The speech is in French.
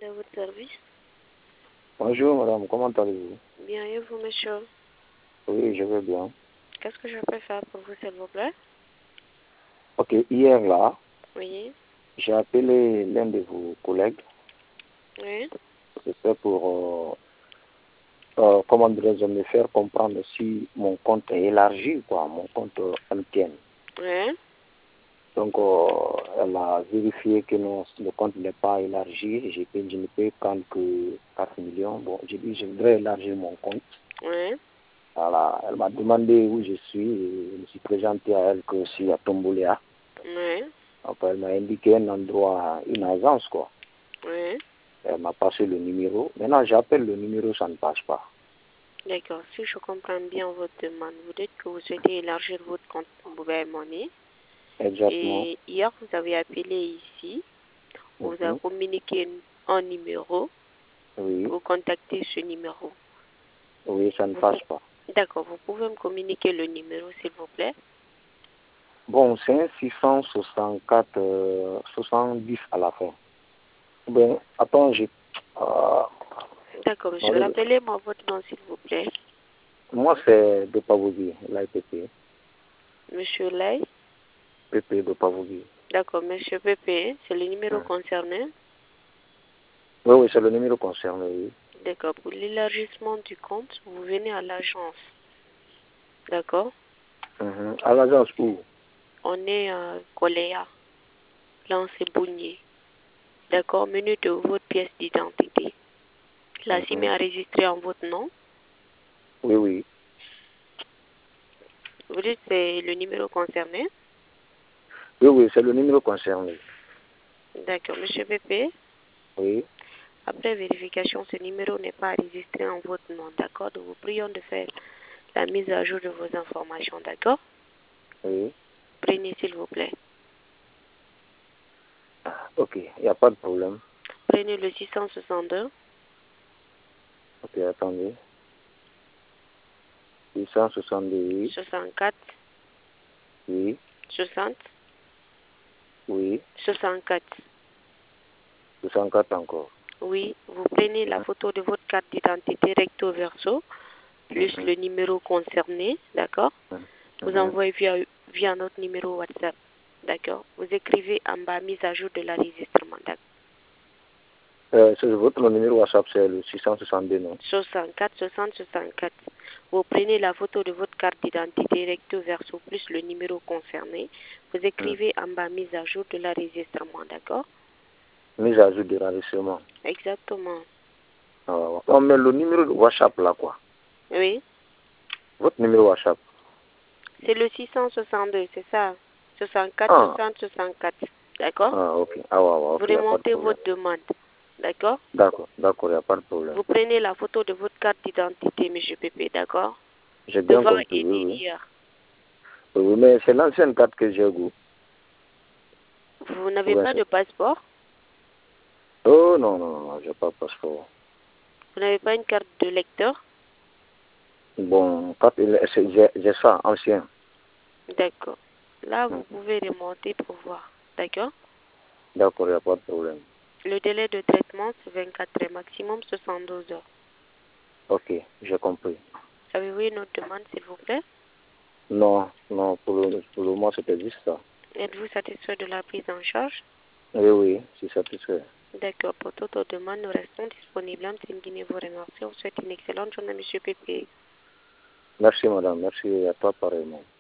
à votre service. Bonjour madame, comment allez-vous? Bien, et vous, monsieur? Oui, je vais bien. Qu'est-ce que je peux faire pour vous, s'il vous plaît? Ok, hier là, Oui, j'ai appelé l'un de vos collègues. oui, C'était pour, comment dirais-je, me faire comprendre si mon compte est élargi, quoi, mon compte MTN. oui. Donc, elle a vérifié que non, le compte n'est pas élargi. Je ne peux prendre que 4 millions. Bon, j'ai dit, je voudrais élargir mon compte. Oui, Voilà, elle m'a demandé où je suis. Et je me suis présenté à elle que je suis à Tomboléa. oui, Donc, elle m'a indiqué un endroit, une agence, quoi. oui. Elle m'a passé le numéro. Maintenant, j'appelle le numéro, ça ne passe pas. D'accord. Si je comprends bien votre demande, vous dites que vous souhaitez élargir votre compte Mobile Money. Exactement. Et hier, vous avez appelé ici. On vous a Mhm. communiqué un numéro. Oui, Vous contactez ce numéro. oui, ça ne Vous passe pou- pas. D'accord. Vous pouvez me communiquer le numéro, s'il vous plaît? Bon, c'est un 664, 70 à la fin. Ben, attends, D'accord, monsieur. Rappelez-moi votre nom, s'il vous plaît. moi, c'est de Pavogi, l'IPP. Monsieur Lay. PP de Pavogi. D'accord, monsieur Pépé, c'est le numéro Hum. concerné. Oui, oui, c'est le numéro concerné, oui. D'accord, pour l'élargissement du compte, vous venez à l'agence. D'accord? Mhm. À l'agence où? On est à Coléa, Lancé Bougnier. D'accord, menu de votre pièce d'identité. La SIM Mhm. est enregistrée en votre nom. Oui, oui. Vous dites que c'est le numéro concerné. Oui, oui, c'est le numéro concerné. D'accord, monsieur Pépé. Oui, Après vérification, ce numéro n'est pas enregistré en votre nom. D'accord? Nous vous prions de faire la mise à jour de vos informations. D'accord? oui. Prenez, s'il vous plaît. Ok, il n'y a pas de problème. Prenez le 662 Ok, attendez. 870, 64 oui, 60 oui, 64. 64 encore. Oui, vous prenez la photo de votre carte d'identité recto verso, plus Mhm. le numéro concerné, d'accord? Mhm. Vous Mhm. envoyez via notre numéro WhatsApp, d'accord? Vous écrivez en bas mise à jour de l'enregistrement, d'accord? C'est votre numéro WhatsApp, c'est le 662, non? 64 60 64. Vous prenez la photo de votre carte d'identité recto verso plus le numéro concerné. Vous Mhm. écrivez en bas mise à jour de l'enregistrement, d'accord? Mise à jour de l'enregistrement. Exactement. Ah, ouais. On met le numéro de WhatsApp là, quoi. Oui, Votre numéro WhatsApp. c'est le 662, c'est ça? 64 Ah, 60 64, d'accord? ah, ok. Ah, ouais, ouais, Vous ok, il n'y a pas de remontez problème. votre demande, d'accord? D'accord, d'accord, il n'y a pas de problème. Vous prenez la photo de votre carte d'identité, monsieur Pépé, d'accord? J'ai bien Devant compris, et oui, oui. derrière. Oui, mais c'est l'ancienne carte que j'ai, goût. Vous n'avez Oui, pas de passeport? oh, non, non, non, j'ai pas de passeport. Vous n'avez pas une carte de lecteur? Bon, j'ai ça, ancien. D'accord. Là, Hmm. vous pouvez remonter pour voir, d'accord? D'accord, il n'y a pas de problème. Le délai de traitement, c'est 24 heures, maximum 72 heures. Ok, j'ai compris. Avez-vous une autre demande, s'il vous plaît? Non, non, pour le moment, c'était juste ça. Êtes-vous satisfait de la prise en charge? Oui, oui, je suis satisfait. D'accord. Pour toute autre demande, nous restons disponibles. Team Guinée vous remercie. On vous souhaite une excellente journée, monsieur Pépé. Merci, madame. Merci à toi, pareillement.